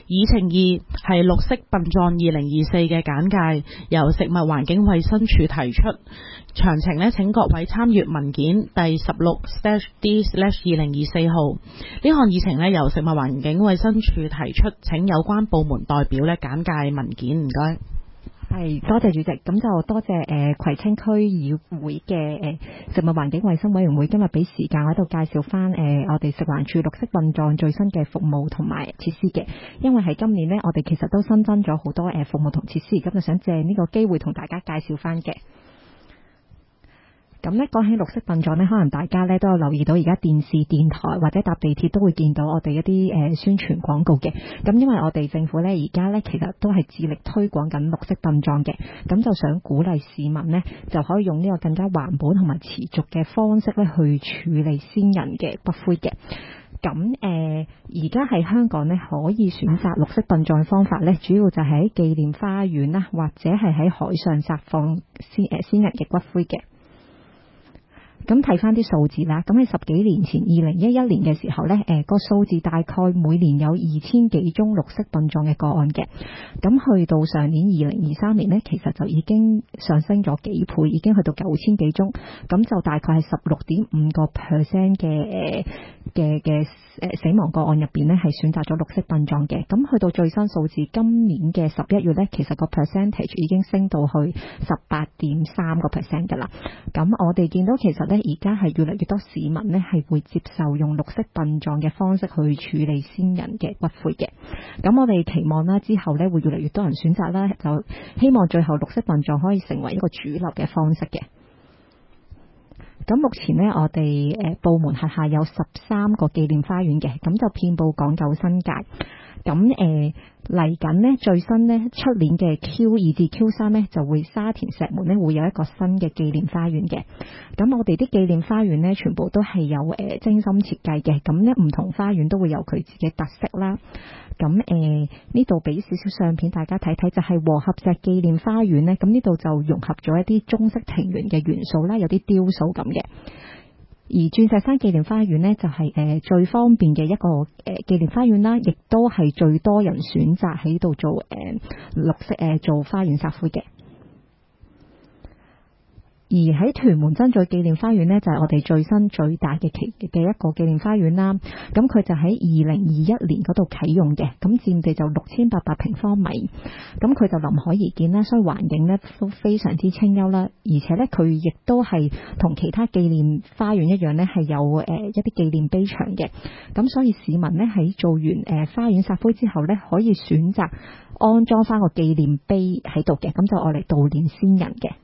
議程2係綠色殯葬2024嘅簡介，由食物環境衛生署提出。詳情呢，請各位參閱文件第 16-D/2024 號。呢項議程呢，由食物環境衛生署提出，請有關部門代表呢簡介文件，唔該。 係，多謝主席。咁就多謝葵青區議會嘅食物環境衛生委員會今日俾時間喺度介紹翻我哋食環署綠色殯葬最新嘅服務同埋設施嘅。因為喺今年呢，我哋其實都新增咗好多服務同設施，咁就想借呢個機會同大家介紹翻嘅。咁呢講起綠色殯葬呢，可能大家呢都有留意到，而家電視、電台或者搭地鐵都會見到我哋一啲宣傳廣告嘅。咁因為我哋政府呢而家呢其實都係致力推廣緊綠色殯葬嘅，咁就想鼓勵市民呢就可以用呢個更加環保同埋持續嘅方式呢去處理先人嘅骨灰嘅。咁而家喺香港呢，可以選擇綠色殯葬嘅方法呢，主要就係喺紀念花園啦，或者係喺海上撒放先人嘅骨灰嘅。咁睇翻啲數字啦，咁喺10幾年前2011年嘅時候呢，個數字大概每年有2000幾宗綠色殯葬嘅個案嘅。咁去到上年2023年呢，其實就已經上升咗幾倍，已經去到9000幾宗，咁就大概係16.5% 嘅死亡個案入邊呢，係選擇咗綠色殯葬嘅。咁去到最新數字，今年嘅11月呢，其實個 percentage 已經升到去18.3% 㗎啦。咁我哋見到其實呢，而家係越嚟越多市民呢係會接受用綠色殯葬嘅方式去處理先人嘅骨灰嘅。咁我哋期望啦，之後呢會越嚟越多人選擇啦，就希望最後綠色殯葬可以成為一個主流嘅方式嘅。咁目前呢，我哋部門轄下有13個紀念花園嘅，咁就遍佈港九新界。咁嚟緊呢，最新呢，出年嘅 Q2 至 Q3 呢，就會沙田石門呢會有一個新嘅紀念花園嘅。咁我哋啲紀念花園呢，全部都係有精心設計嘅。咁呢，唔同花園都會有佢自己特色啦。咁呢度俾少少相片大家睇睇，就係和合石紀念花園呢。咁呢度就融合咗一啲中式庭園嘅元素啦，有啲雕塑咁嘅。而鑽石山紀念花園呢，就係最方便嘅一個紀念花園啦，亦都係最多人選擇喺度做綠色做花園撒灰嘅。而喺屯門真咀紀念花園呢，就係我哋最新最大嘅一個紀念花園啦。咁佢就喺2021年嗰度啟用嘅，咁佔地就6800平方米。咁佢就臨海而建啦，所以環境呢都非常之清幽啦。而且呢，佢亦都係同其他紀念花園一樣呢，係有一啲紀念碑場嘅。咁所以市民呢，喺做完花園撒灰之後呢，可以選擇安裝翻個紀念碑喺度嘅，咁就愛嚟悼念先人嘅。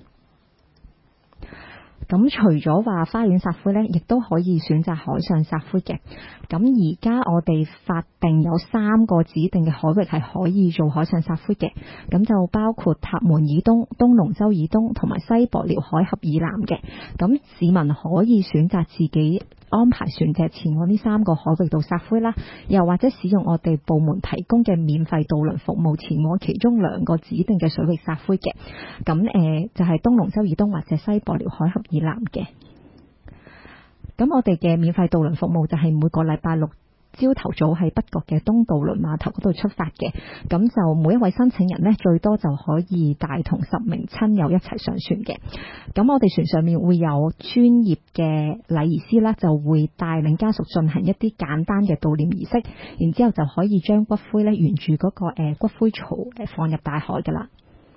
咁除咗話花園撒灰呢，亦都可以選擇海上撒灰嘅。咁而家我哋法定有3個指定嘅海域係可以做海上撒灰嘅，咁就包括塔門以東、東龍洲以東同埋西駁寮海峽以南嘅。咁市民可以選擇自己安排船隻前往呢3個海域度撒灰啦，又或者使用我哋部門提供嘅免費渡輪服務前往其中2個指定嘅水域撒灰嘅。咁就係東龍洲以東或者西駁寮海峽以南嘅。咁我哋嘅免費渡輪服務就係每個禮拜6朝頭早喺北角嘅東渡輪碼頭嗰度出發嘅。咁就每一位申請人呢，最多就可以帶同10名親友一齊上船嘅。咁我哋船上面會有專業嘅禮儀師啦，就會帶領家屬進行一啲簡單嘅悼念儀式，然之後就可以將骨灰呢沿住嗰個骨灰槽放入大海噶啦。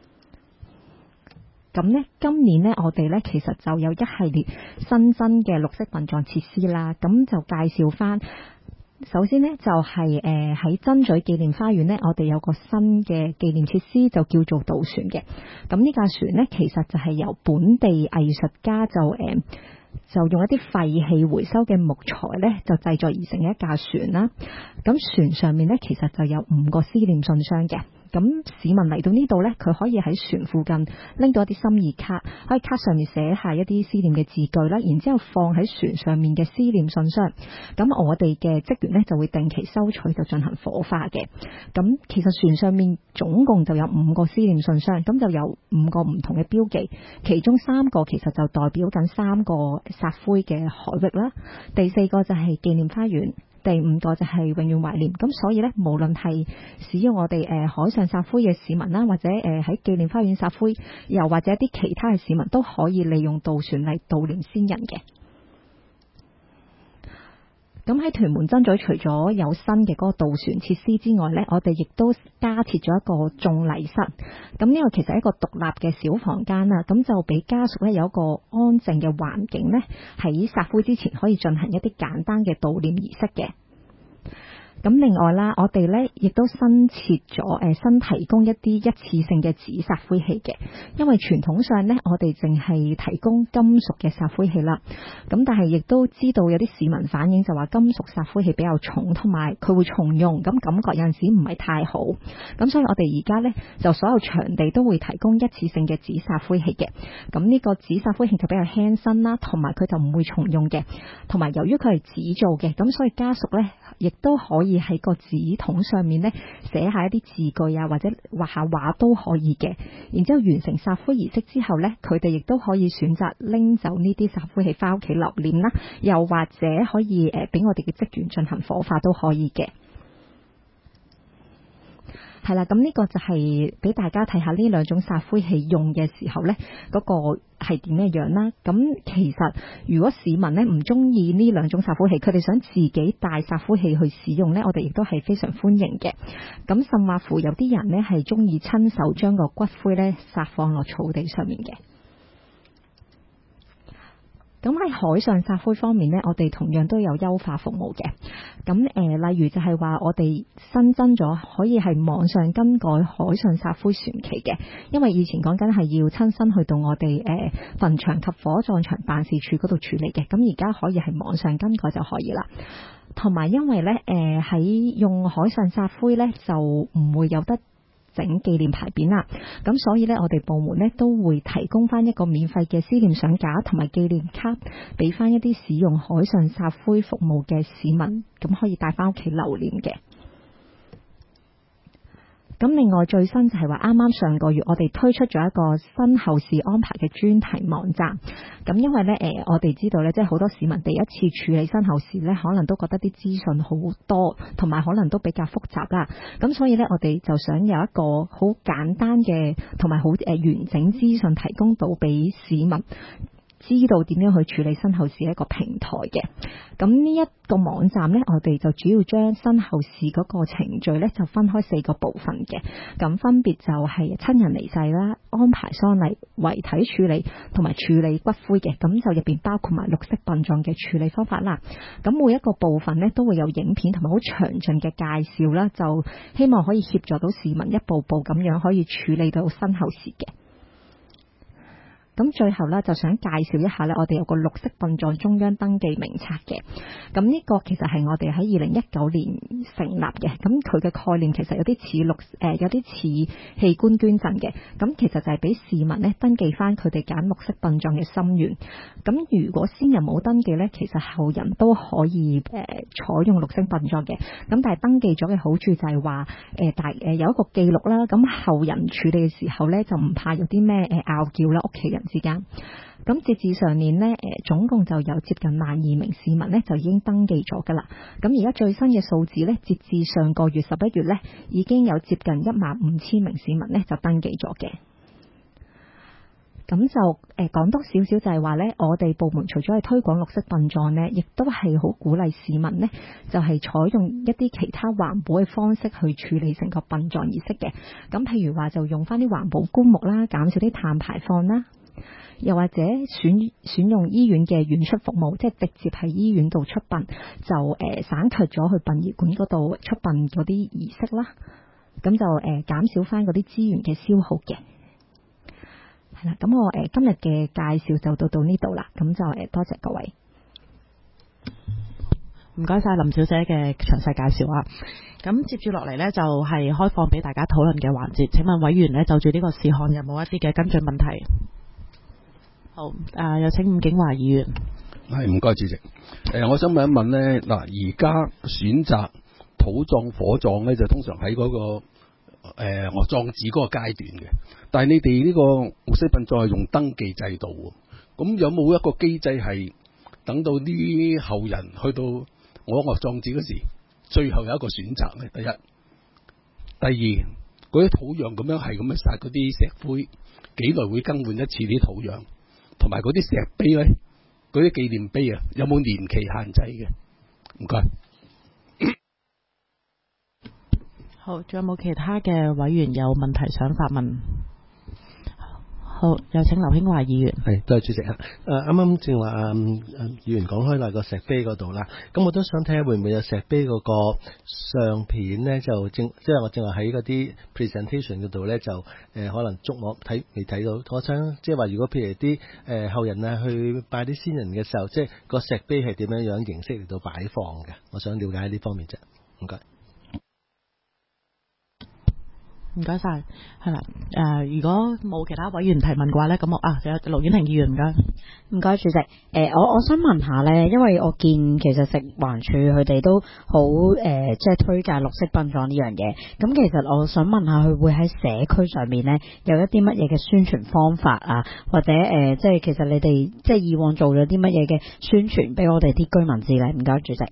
咁呢，今年呢，我哋呢其實就有一系列新增嘅綠色殯葬設施啦。咁就介紹翻，首先呢，就係喺真咀紀念花園呢，我哋有個新嘅紀念設施，就叫做渡船嘅。咁呢架船呢，其實就係由本地藝術家就用一啲廢棄回收嘅木材呢，就製作而成嘅一架船啦。咁船上面呢，其實就有5個思念信箱嘅。咁市民嚟到呢度呢，佢可以喺船附近拎到一啲心意卡，喺卡上面寫下一啲思念嘅字句啦，然之後放喺船上面嘅思念信箱。咁我哋嘅職員呢，就會定期收取，就進行火化嘅。咁其實船上面總共就有5個思念信箱，咁就有5個唔同嘅標記，其中3個其實就代表緊3個撒灰嘅海域啦。第4個就係紀念花園， 第五個就係永遠懷念。咁所以咧，無論係使用我哋海上撒灰嘅市民啦，或者喺紀念花園撒灰，又或者一啲其他嘅市民都可以利用渡船嚟悼念先人嘅。咁喺屯門爭咀，除咗有新嘅嗰個渡船設施之外呢，我哋亦都加設咗一個種禮室。咁呢個其實係一個獨立嘅小房間啦，咁就俾家屬呢有一個安靜嘅環境呢，喺撒灰之前可以進行一啲簡單嘅悼念儀式嘅。咁另外啦，我哋咧亦都新設咗新提供一啲一次性嘅紙撒灰器嘅，因為傳統上咧我哋淨係提供金屬嘅撒灰器啦。咁但係亦都知道有啲市民反映就話金屬撒灰器比較重，同埋佢會重用，咁感覺有陣時唔係太好。咁所以我哋而家咧就所有場地都會提供一次性嘅紙撒灰器嘅。咁呢個紙撒灰器就比較輕身啦，同埋佢就唔會重用嘅。同埋由於佢係紙做嘅，咁所以家屬咧亦都可以喺個紙筒上面咧寫下一啲字句啊，或者畫下畫都可以嘅。然之後完成撒灰儀式之後咧，佢哋亦都可以選擇拎走呢啲撒灰器翻屋企留念啦，又或者可以俾我哋嘅職員進行火化都可以嘅。係啦，咁呢個就係俾大家睇下呢兩種撒灰器用嘅時候呢，嗰個係點嘅樣啦。咁其實如果市民呢唔中意呢兩種撒灰器，佢哋想自己帶撒灰器去使用呢，我哋亦都係非常歡迎嘅。咁甚或乎有啲人呢係中意親手將個骨灰呢撒放落草地上面嘅。咁喺海上撒灰方面呢，我哋同樣都有優化服務嘅。咁例如就係話我哋新增咗可以係網上更改海上撒灰船期嘅，因為以前講緊係要親身去到我哋墳場及火葬場辦事處嗰度處理嘅，咁而家可以係網上更改就可以啦。同埋因為呢喺用海上撒灰呢，就唔會有得整紀念牌匾啦，咁所以呢，我哋部門呢都會提供翻一個免費嘅思念相架同埋紀念卡，俾翻一啲使用海上撒灰服務嘅市民，咁可以帶翻屋企留念嘅。咁另外最新就係話啱啱上個月我哋推出咗一個新後事安排嘅專題網站。咁因為呢，我哋知道呢，即係好多市民第一次處理身後事呢，可能都覺得啲資訊好多，同埋可能都比較複雜啦。咁所以呢，我哋就想有一個好簡單嘅同埋好完整資訊提供到俾市民，知道點樣去處理身後事一個平台嘅。咁呢一個網站呢，我哋就主要將身後事嗰個程序呢，就分開4個部分嘅。咁分別就係親人離世啦、安排喪禮、遺體處理同埋處理骨灰嘅。咁就入邊包括埋綠色殯葬嘅處理方法啦。咁每一個部分呢，都會有影片同埋好詳盡嘅介紹啦，就希望可以協助到市民一步步咁樣可以處理到身後事嘅。咁最後咧，就想介紹一下咧，我哋有個綠色殯葬中央登記名冊嘅。咁呢個其實係我哋喺2019年成立嘅。咁佢嘅概念其實有啲似有啲似器官捐贈嘅。咁其實就係俾市民咧登記翻佢哋揀綠色殯葬嘅心願。咁如果先人冇登記咧，其實後人都可以採用綠色殯葬嘅。咁但係登記咗嘅好處就係話有一個記錄啦。咁後人處理嘅時候咧，就唔怕有啲咩拗撬啦，屋企人之間。咁截至上年呢，總共就有接近12000名市民呢就已經登記咗噶啦。咁而家最新嘅數字呢，截至上個月11月呢，已經有接近15000名市民呢就登記咗嘅。咁就講多少少就係話呢，我哋部門除咗係推廣綠色殯葬呢，亦都係好鼓勵市民呢，就係採用一啲其他環保嘅方式去處理成個殯葬儀式嘅。咁譬如話就用翻啲環保棺木啦，減少啲碳排放啦。又或者選用醫院嘅遠出服務，即係直接喺醫院度出殯，就省卻咗去殯儀館嗰度出殯嗰啲儀式啦。咁就減少翻嗰啲資源嘅消耗嘅。係啦，咁我今日嘅介紹就到呢度啦。咁就多謝各位， 唔該晒林小姐嘅詳細介紹啊。咁接住落嚟呢，就係開放俾大家討論嘅環節。請問委員呢，就住呢個事項有冇一啲嘅跟進問題？好，有請伍景華議員。 係，唔該主席。我想問一問呢，嗱，而家選擇土葬、火葬呢，就通常喺嗰個我葬址嗰個階段嘅。但係你哋呢個綠色殯葬係用登記制度喎，咁有冇一個機制係等到啲後人去到我葬址嗰時，最後有一個選擇咧。第一，第二，嗰啲土壤咁樣係咁樣撒嗰啲石灰，幾耐會更換一次啲土壤，同埋嗰啲石碑咧，嗰啲紀念碑啊，有冇年期限制嘅？唔該。 好，仲有冇其他嘅委員有問題想發問？好，有請劉興華議員。 係，多謝主席啊。啱啱正話議員講開個石碑嗰度啦，咁我都想睇下會唔會有石碑嗰個相片咧，即係我正話喺嗰啲 presentation 嗰度咧，就可能觸摸未睇到。我想即係話，如果譬如啲後人啊去拜啲先人嘅時候，即係個石碑係點樣形式嚟到擺放嘅，我想了解呢方面啫。唔該。 唔該晒，係啦。如果冇其他委員提問嘅話咧，咁我仲有盧婉婷議員，唔該。 唔該，主席。我想問下咧，因為我見其實食環署佢哋都好即係推介綠色殯葬呢樣嘢。咁其實我想問下，佢會喺社區上面咧有一啲乜嘢嘅宣傳方法啊，或者即係其實你哋即係以往做咗啲乜嘢嘅宣傳俾我哋啲居民知咧？唔該，主席。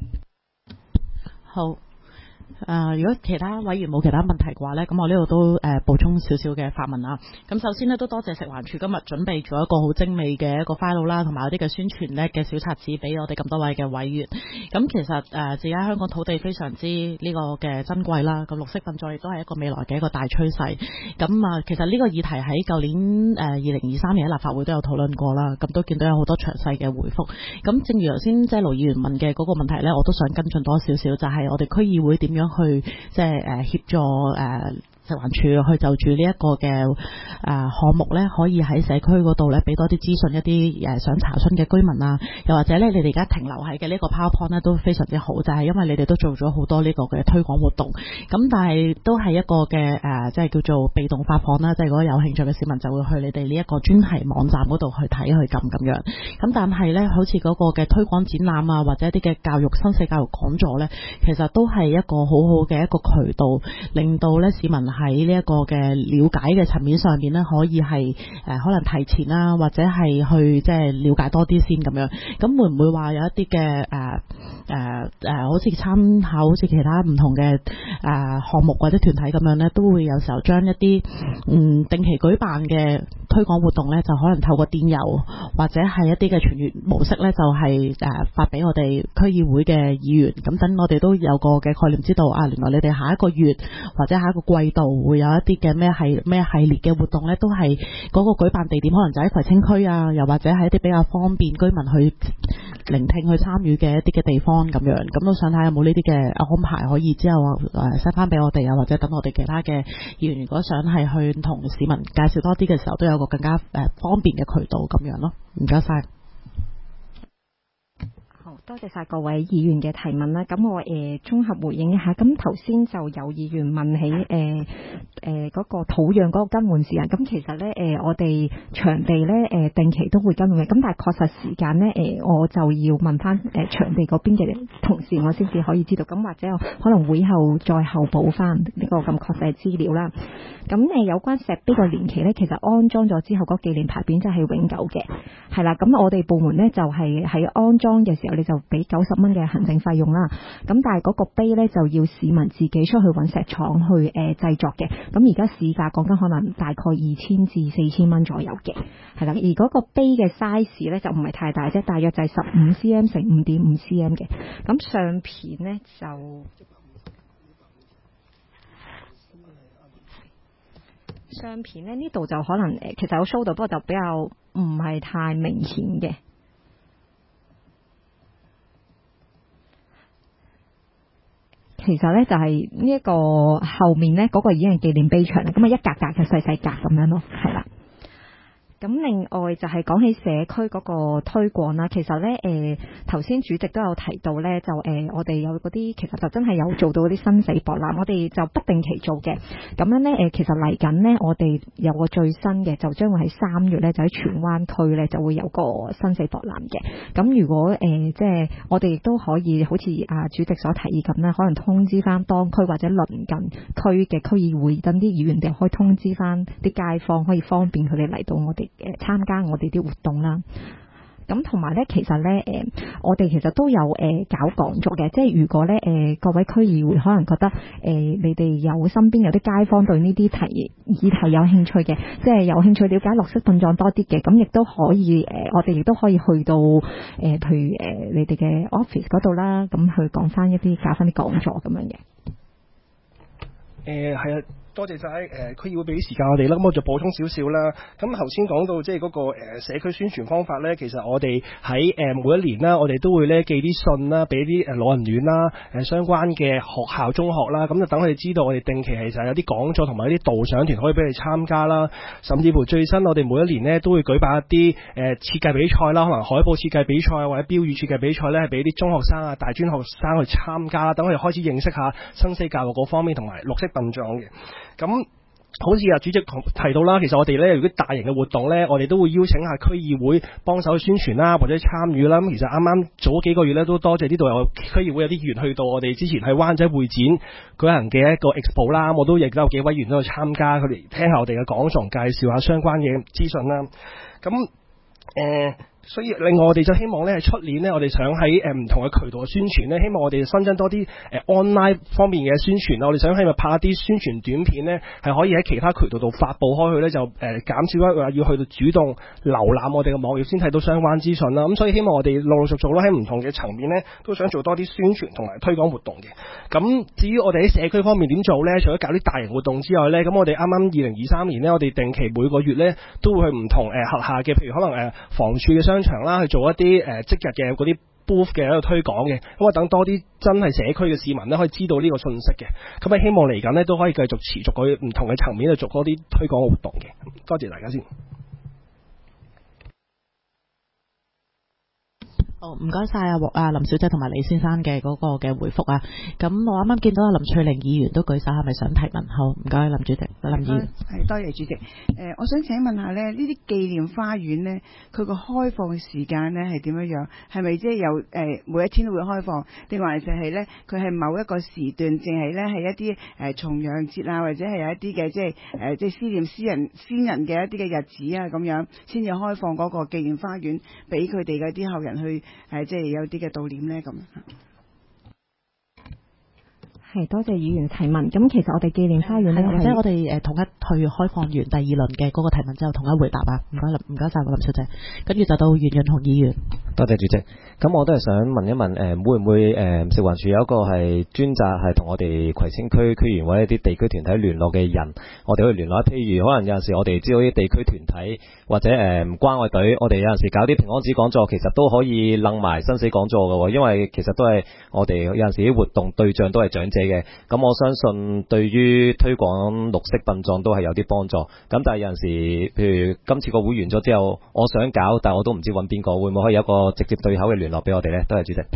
好。如果其他委員冇其他問題嘅話呢，咁我呢度都補充少少嘅發問啦。咁首先呢，都多謝食環署今日準備咗一個好精美嘅一個 file 啦，同埋有啲嘅宣傳呢嘅小冊子俾我哋咁多位嘅委員。咁其實而家香港土地非常之呢個嘅珍貴啦，咁綠色殯葬亦都係一個未來嘅一個大趨勢。咁其實呢個議題喺舊年2023年喺立法會都有討論過啦，咁都見到有好多詳細嘅回覆。咁正如頭先即係盧議員問嘅嗰個問題呢，我都想跟進多少少，就係我哋區議會點樣去即係協助食環署去就住呢一個嘅項目咧，可以喺社區嗰度咧俾多啲資訊一啲想查詢嘅居民啊，又或者咧你哋而家停留喺嘅呢個 PowerPoint 咧都非常之好，就係因為你哋都做咗好多呢個嘅推廣活動，咁但係都係一個嘅即係叫做被動發放啦，即係如果有興趣嘅市民就會去你哋呢一個專題網站嗰度去睇去撳咁樣，咁但係咧好似嗰個嘅推廣展覽啊，或者一啲嘅教育生死教育講座咧，其實都係一個好好嘅一個渠道，令到咧市民喺呢一個嘅了解嘅層面上面咧，可以係可能提前啦，或者係去即係了解多啲先咁樣。咁會唔會話有一啲嘅好似參考好似其他唔同嘅項目或者團體咁樣咧，都會有時候將一啲定期舉辦嘅推廣活動咧，就可能透過電郵或者係一啲嘅傳閱模式咧，就係發俾我哋區議會嘅議員。咁等我哋都有個嘅概念，知道原來你哋下一個月或者下一個季度會有一啲嘅咩系列嘅活動咧，都係嗰個舉辦地點可能就喺葵青區啊，又或者係一啲比較方便居民去聆聽去參與嘅一啲嘅地方咁樣。咁都想睇有冇呢啲嘅安排可以之後send翻俾我哋啊，或者等我哋其他嘅議員如果想係去同市民介紹多啲嘅時候，都有個更加方便嘅渠道咁樣咯。唔該晒。 多謝晒各位議員嘅提問啦。咁我綜合回應一下。咁頭先就有議員問起嗰個土壤嗰個更換時間。咁其實咧我哋場地咧定期都會更換嘅。咁但係確實時間咧我就要問翻場地嗰邊嘅同事，我先至可以知道。咁或者我可能會後再後補翻呢個咁確實嘅資料啦。咁有關石碑個年期咧，其實安裝咗之後嗰紀念牌匾就係永久嘅，係啦。咁我哋部門咧就係喺安裝嘅時候，你就俾90蚊嘅行政費用啦。咁但係嗰個碑咧就要市民自己出去揾石廠去製作嘅。咁而家市價講緊可能大概2000至4000蚊左右嘅，係啦。而嗰個碑嘅 size 咧就唔係太大啫，大約就係15 cm 乘5.5 cm 嘅。咁相片咧就相片咧呢度就可能其實有 show 到，不過就比較唔係太明顯嘅。其實咧就係呢一個後面咧嗰個已經係紀念碑牆啦，咁一格格嘅細細格咁樣咯，係啦。咁另外就係講起社區嗰個推廣啦，其實咧頭先主席都有提到咧，就我哋有嗰啲其實就真係有做到嗰啲生死博覽，我哋就不定期做嘅。咁樣咧其實嚟緊咧，我哋有個最新嘅，就將會喺3月咧，就喺荃灣區咧就會有個生死博覽嘅。咁如果即係我哋亦都可以好似主席所提議咁啦，可能通知翻當區或者鄰近區嘅區議會，等啲議員哋可以通知翻啲街坊，可以方便佢哋嚟到我哋參加我哋啲活動啦。 咁同埋咧，其實咧我哋其實都有搞講座嘅，即係如果咧各位區議會可能覺得你哋有身邊有啲街坊對呢啲議題有興趣嘅，即係有興趣了解綠色殯葬多啲嘅，咁亦都可以我哋亦都可以去到譬如你哋嘅 office 嗰度啦，咁去講翻一啲搞翻啲講座咁樣嘅。 係啊。多謝晒區議會俾啲時間我哋啦，咁我就補充少少啦。咁頭先講到即係嗰個社區宣傳方法咧，其實我哋喺每一年啦，我哋都會咧寄啲信啦，俾啲老人院啦、相關嘅學校、中學啦，咁就等佢哋知道我哋定期其實有啲講座同埋一啲導賞團可以俾佢哋參加啦。甚至乎最新我哋每一年咧都會舉辦一啲設計比賽啦，可能海報設計比賽或者標語設計比賽咧，係俾啲中學生啊、大專學生去參加啦，等佢哋開始認識下生死教育嗰方面同埋綠色殯葬嘅。咁好似主席提到啦，其實我哋咧如果大型嘅活動咧，我哋都會邀請下區議會幫手去宣傳啦，或者參與啦。咁其實啱啱早幾個月咧，都多謝呢度有區議會有啲議員去到我哋之前喺灣仔會展舉行嘅一個 expo 啦，我都亦都有幾位議員都去參加，佢哋聽下我哋嘅講座，介紹下相關嘅資訊啦。咁所以另外我哋就希望咧，係出年咧，我哋想喺唔同嘅渠道嘅宣傳咧，希望我哋新增多啲online 方面嘅宣傳啦。我哋想希望拍一啲宣傳短片咧，係可以喺其他渠道度發布開去咧，就減少話要去到主動瀏覽我哋嘅網頁先睇到相關資訊啦。咁所以希望我哋陸陸續續咯，喺唔同嘅層面咧，都想做多啲宣傳同埋推廣活動嘅。咁至於我哋喺社區方面點做咧？除咗搞啲大型活動之外咧，咁我哋啱啱2023年咧，我哋定期每個月咧都會去唔同轄下嘅，譬如可能房署嘅商場啦，去做一啲即日嘅嗰啲 booth 嘅喺度推廣嘅，咁啊等多啲真係社區嘅市民咧可以知道呢個信息嘅，咁啊希望嚟緊咧都可以繼續持續去唔同嘅層面去做多啲推廣嘅活動嘅。多謝大家先。 好，唔該晒阿林小姐同埋李先生嘅嗰個嘅回覆啊。咁我啱啱見到阿林翠玲議員都舉手，係咪想提問？好，唔該林主席，林議員。 係，多謝主席。我想請問下咧，呢啲紀念花園咧，佢個開放嘅時間咧係點樣樣？係咪即係有每一天都會開放，定還是係咧佢係某一個時段，淨係咧係一啲重陽節啊，或者係有一啲嘅即係思念先人嘅一啲嘅日子啊咁樣，先至開放嗰個紀念花園俾佢哋嗰啲後人去即係有啲嘅悼念咧咁。 係，多謝議員提問。咁其實我哋紀念花園咧， 或者我哋統一去開放完第二輪嘅嗰個提問之後，統一回答啊。唔該晒林小姐。跟住就到袁潤雄議員。 多謝主席。咁我都係想問一問，會唔會食環署有一個係專責係同我哋葵青區區議員或者一啲地區團體聯絡嘅人，我哋去聯絡。譬如可能有陣時我哋知道啲地區團體或者關愛隊，我哋有陣時搞啲平安紙講座，其實都可以楞埋生死講座嘅喎，因為其實都係我哋有陣時啲活動對象都係長者嘅，咁我相信對於推廣綠色殯葬都係有啲幫助。咁但係有陣時，譬如今次個會完咗之後，我想搞，但我都唔知揾邊個，會唔會可以有一個直接對口嘅聯絡俾我哋呢？多謝主席。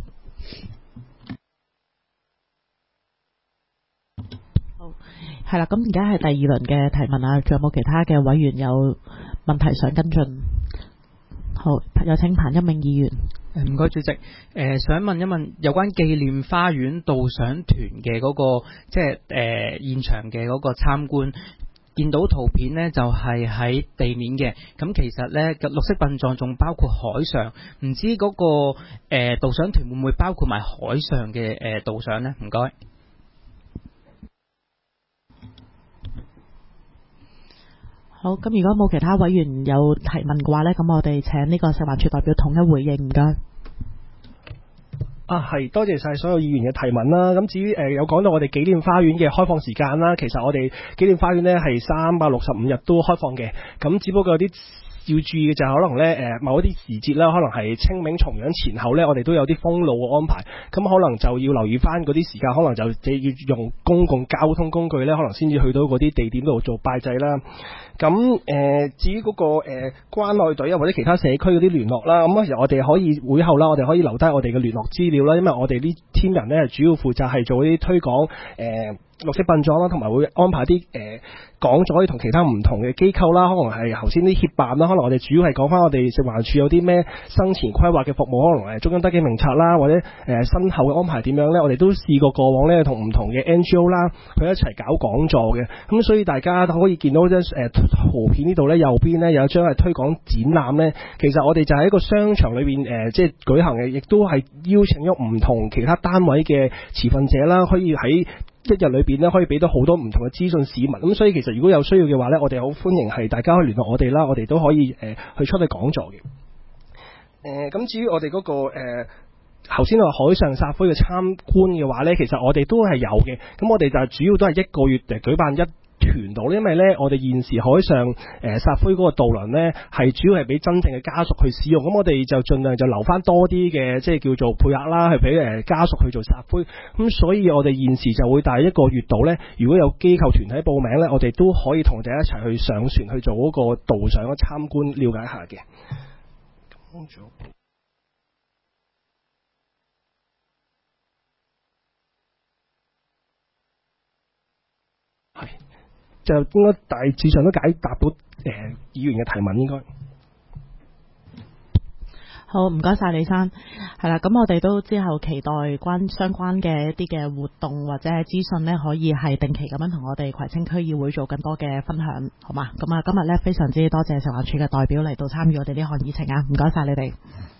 好，係啦，咁而家係第二輪嘅提問啊，仲有冇其他嘅委員有問題想跟進？好，有請彭一鳴議員。 唔該主席，想問一問有關紀念花園導賞團嘅嗰個即係現場嘅嗰個參觀，見到圖片呢就係喺地面嘅，咁其實呢綠色殯葬仲包括海上，唔知嗰個導賞團會唔會包括埋海上嘅導賞呢？唔該。 好，咁如果冇其他委員有提問嘅話呢，咁我哋請呢個食環署代表統一回應，唔該。 係，多謝晒所有議員嘅提問啦。咁至於有講到我哋紀念花園嘅開放時間啦，其實我哋紀念花園呢係365日都開放嘅，咁只不過有啲要注意嘅就係可能呢某一啲時節啦，可能係清明重陽前後呢，我哋都有啲封路嘅安排，咁可能就要留意翻嗰啲時間，可能就要用公共交通工具呢，可能先至去到嗰啲地點度做拜祭啦。咁至於嗰個關愛隊啊或者其他社區嗰啲聯絡啦，咁其實我哋可以會後啦，我哋可以留低我哋嘅聯絡資料啦，因為我哋呢 team 人呢主要負責係做啲推廣綠色殯葬啦，同埋會安排啲講座，可以同其他唔同嘅機構啦，可能係頭先啲協辦啦，可能我哋主要係講翻我哋食環署有啲咩生前規劃嘅服務，可能中央登記名冊啦，或者身後嘅安排點樣咧，我哋都試過過往咧同唔同嘅 NGO 啦，佢一齊搞講座嘅，咁所以大家可以見到張圖片呢度咧，右邊咧有一張係推廣展覽咧，其實我哋就喺一個商場裏邊即係舉行嘅，亦都係邀請咗唔同其他單位嘅持份者啦，可以喺一日裏邊咧可以俾到好多唔同嘅資訊市民，咁所以其實如果有需要嘅話咧，我哋好歡迎係大家可以聯絡我哋啦，我哋都可以去出去講座嘅。咁至於我哋嗰個頭先話海上撒灰嘅參觀嘅話咧，其實我哋都係有嘅，咁我哋就主要都係一個月舉辦一團度，因為咧我哋現時海上撒灰嗰個渡輪咧係主要係俾真正嘅家屬去使用，咁我哋就盡量就留翻多啲嘅即係叫做配額啦，去俾家屬去做撒灰，咁所以我哋現時就會帶一個月度咧，如果有機構團體報名咧，我哋都可以同大家一齊去上船去做嗰個導賞嘅參觀，了解下嘅。係。就應該大致上都解答到議員嘅提問應該。 好，唔該晒李生。係啦，咁我哋都之後期待相關嘅一啲嘅活動或者係資訊呢，可以係定期咁樣同我哋葵青區議會做更多嘅分享，好嘛？咁啊，今日呢，非常之多謝食環署嘅代表嚟到參與我哋呢項議程啊，唔該晒你哋。